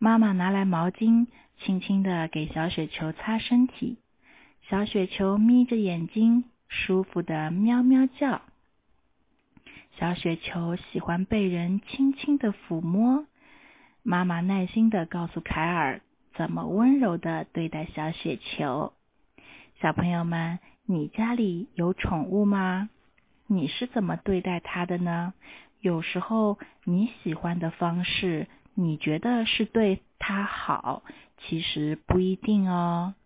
妈妈拿来毛巾，轻轻地给小雪球擦身体。小雪球眯着眼睛，舒服地喵喵叫。小雪球喜欢被人轻轻地抚摸。妈妈耐心地告诉凯尔怎么温柔地对待小雪球。小朋友们，你家里有宠物吗？你是怎么对待它的呢？有时候你喜欢的方式，你觉得是对它好，其实不一定哦。